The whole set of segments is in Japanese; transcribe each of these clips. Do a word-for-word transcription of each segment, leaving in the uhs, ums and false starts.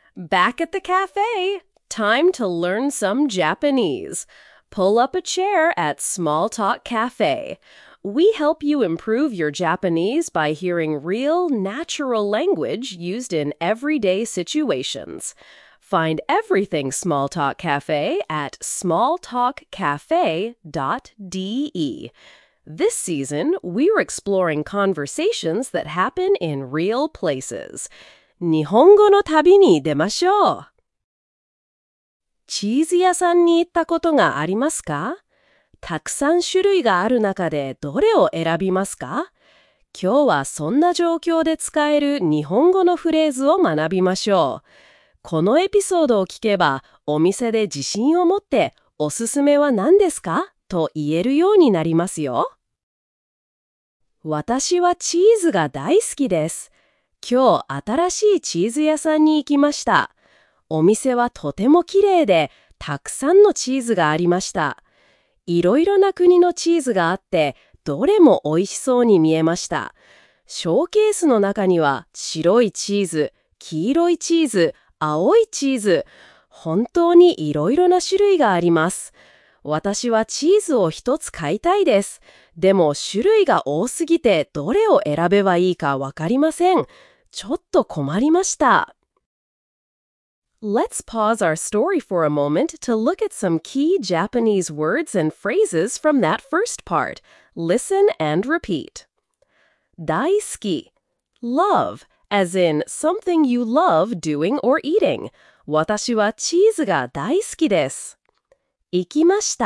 Back at the cafe. Time to learn some Japanese. Pull up a chair at Small Talk Cafe. We help you improve your Japanese by hearing real, natural language used in everyday situations. Find everything Small Talk Cafe at small talk cafe dot d e. This season, we're exploring conversations that happen in real places. 日本語の旅に出ましょう。チーズ屋さんに行ったことがありますか？たくさん種類がある中でどれを選びますか？今日はそんな状況で使える日本語のフレーズを学びましょう。このエピソードを聞けば、お店で自信を持っておすすめは何ですか？と言えるようになりますよ。私はチーズが大好きです。今日新しいチーズ屋さんに行きました。お店はとてもきれいで、たくさんのチーズがありました。いろいろな国のチーズがあって、どれも美味しそうに見えました。ショーケースの中には白いチーズ、黄色いチーズ、青いチーズ、本当にいろいろな種類があります。私はチーズを一つ買いたいです。でも種類が多すぎてどれを選べばいいかわかりません。ちょっと困りました。Let's pause our story for a moment to look at some key Japanese words and phrases from that first part. Listen and repeat. 大好き love, as in something you love doing or eating. 私はチーズが大好きです。行きました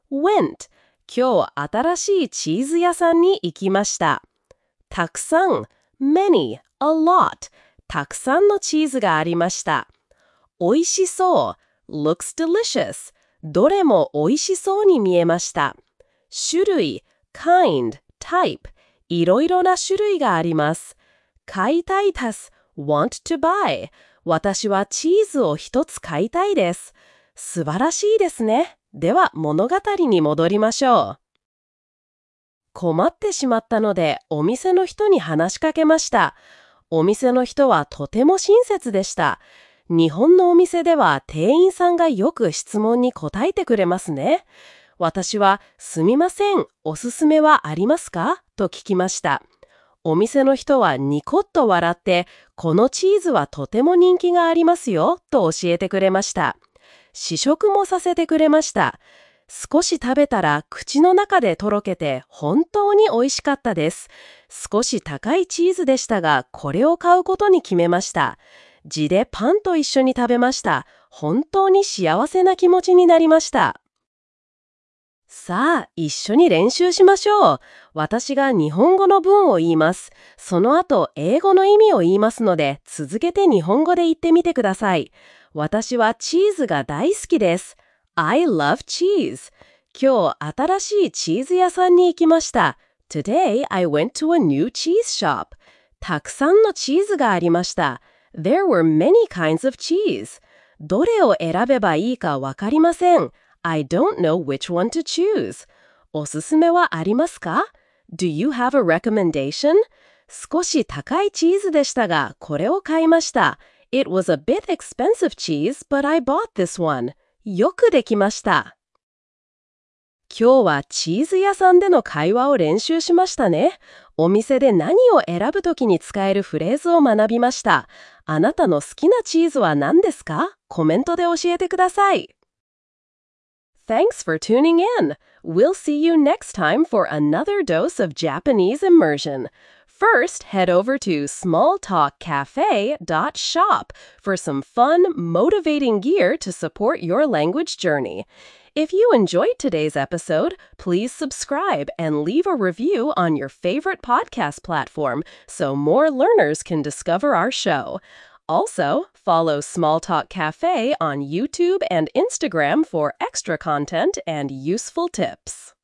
went. 今日新しいチーズ屋さんに行きました。たくさん many, a lot. たくさんのチーズがありました。おいしそう looks delicious. どれもおいしそうに見えました。種類 kind, type. いろいろな種類があります。買いたいたす want to buy. 私はチーズを一つ買いたいです。素晴らしいですね。では物語に戻りましょう。困ってしまったのでお店の人に話しかけました。お店の人はとても親切でした。日本のお店では店員さんがよく質問に答えてくれますね。私はすみません、おすすめはありますか？と聞きました。お店の人はニコッと笑って、このチーズはとても人気がありますよ、と教えてくれました。試食もさせてくれました。少し食べたら口の中でとろけて本当に美味しかったです。少し高いチーズでしたが、これを買うことに決めました。地でパンと一緒に食べました。本当に幸せな気持ちになりました。さあ、一緒に練習しましょう。私が日本語の文を言います。その後、英語の意味を言いますので、続けて日本語で言ってみてください。私はチーズが大好きです。I love cheese. 今日、新しいチーズ屋さんに行きました。Today, I went to a new cheese shop. たくさんのチーズがありました。There were many kinds of cheese. どれを選べばいいかわかりません。I don't know which one to choose. おすすめはありますか？ Do you have a recommendation? 少し高いチーズでしたが、これを買いました。It was a bit expensive cheese, but I bought this one. よくできました。今日はチーズ屋さんでの会話を練習しましたね。お店で何を選ぶときに使えるフレーズを学びました。あなたの好きなチーズは何ですか？コメントで教えてください。Thanks for tuning in. We'll see you next time for another dose of Japanese immersion. First, head over to small talk cafe dot shop for some fun, motivating gear to support your language journey. If you enjoyed today's episode, please subscribe and leave a review on your favorite podcast platform so more learners can discover our show. Also, follow Small Talk Cafe on YouTube and Instagram for extra content and useful tips.